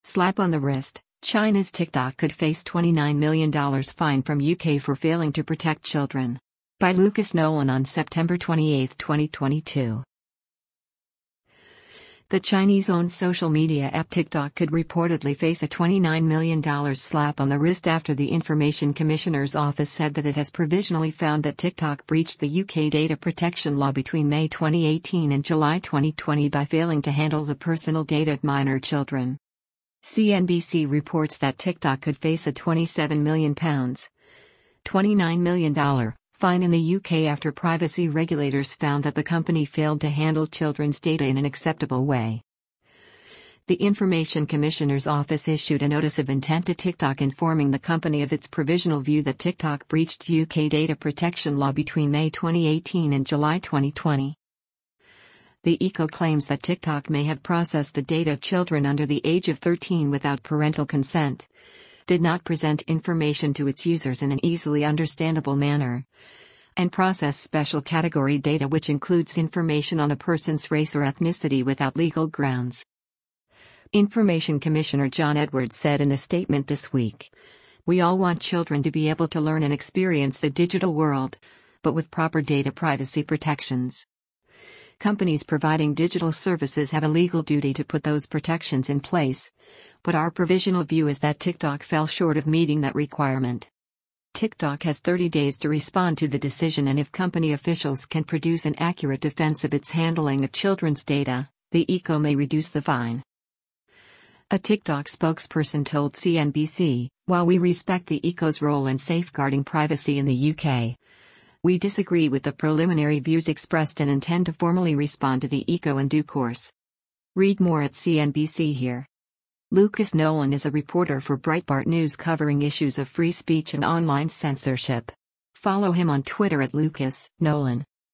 Slap on the wrist. China's TikTok could face $29 million fine from UK for failing to protect children. By Lucas Nolan on September 28, 2022. The Chinese-owned social media app TikTok could reportedly face a $29 million slap on the wrist after the Information Commissioner's Office said that it has provisionally found that TikTok breached the UK data protection law between May 2018 and July 2020 by failing to handle the personal data of minor children. CNBC reports that TikTok could face a £27 million $29 million fine in the UK after privacy regulators found that the company failed to handle children's data in an acceptable way. The Information Commissioner's Office issued a notice of intent to TikTok informing the company of its provisional view that TikTok breached UK data protection law between May 2018 and July 2020. The ECO claims that TikTok may have processed the data of children under the age of 13 without parental consent, did not present information to its users in an easily understandable manner, and process special category data which includes information on a person's race or ethnicity without legal grounds. Information Commissioner John Edwards said in a statement this week, "We all want children to be able to learn and experience the digital world, but with proper data privacy protections. Companies providing digital services have a legal duty to put those protections in place, but our provisional view is that TikTok fell short of meeting that requirement. TikTok has 30 days to respond to the decision, and if company officials can produce an accurate defense of its handling of children's data, the ECO may reduce the fine." A TikTok spokesperson told CNBC, "While we respect the ECO's role in safeguarding privacy in the UK, we disagree with the preliminary views expressed and intend to formally respond to the ECO in due course." Read more at CNBC here. Lucas Nolan is a reporter for Breitbart News covering issues of free speech and online censorship. Follow him on Twitter at Lucas Nolan.